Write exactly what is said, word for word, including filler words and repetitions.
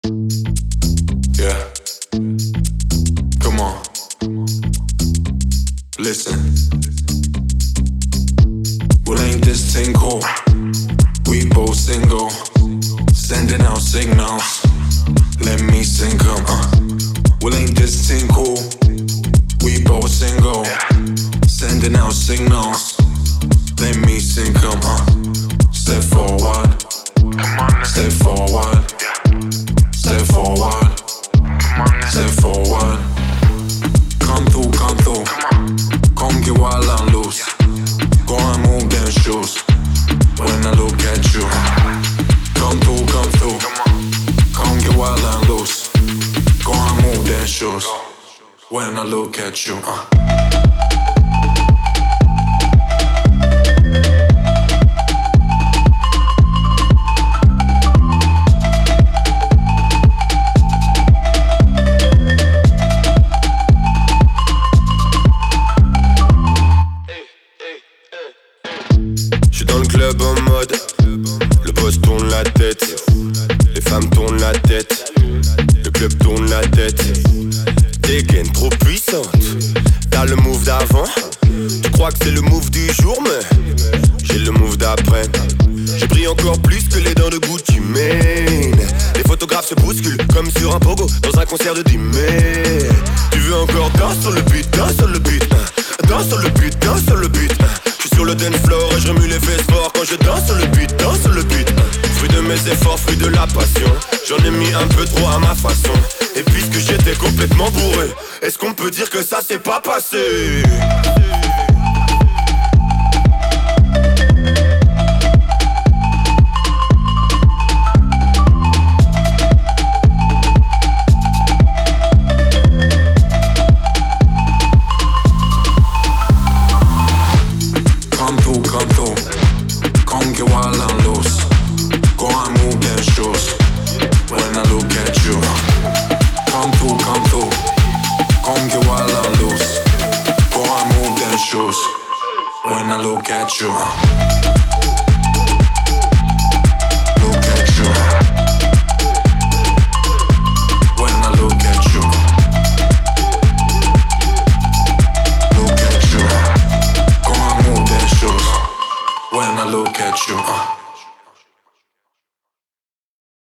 Yeah. Come on. Listen. Well, ain't this thing cool? We both single, sending out signals. Let me sing 'em. Uh. Well, ain't this thing cool? We both single, sending out signals. Let me sing 'em. Uh. Step forward, step forward, step forward, step forward. Come through, come through, come get wild and loose. Go and move them shoes when I look at you. Come through, come through, come get wild and loose. Go and move them shoes when I look at you. Uh. Club en mode, le boss tourne la tête, les femmes tournent la tête, le club tourne la tête. Dégaine trop puissante, t'as le move d'avant, tu crois que c'est le move du jour mais j'ai le move d'après. J'ai pris encore plus que les dents de Gucci Mane. Les photographes se bousculent comme sur un pogo dans un concert de Dimé. Tu veux encore danser sur le beat, danse sur le beat, danse sur le beat, danse sur le beat. Sur le dance floor et je remue les fesses fort quand je danse sur le beat, danse sur le beat. Fruit de mes efforts, fruit de la passion. J'en ai mis un peu trop à ma façon. Et puisque j'étais complètement bourré, est-ce qu'on peut dire que ça s'est pas passé? Come through, come through, come get wild and loose. Go and move them shoes when I look at you. Come through, come through, come get wild and loose. Go and move them shoes when I look at you.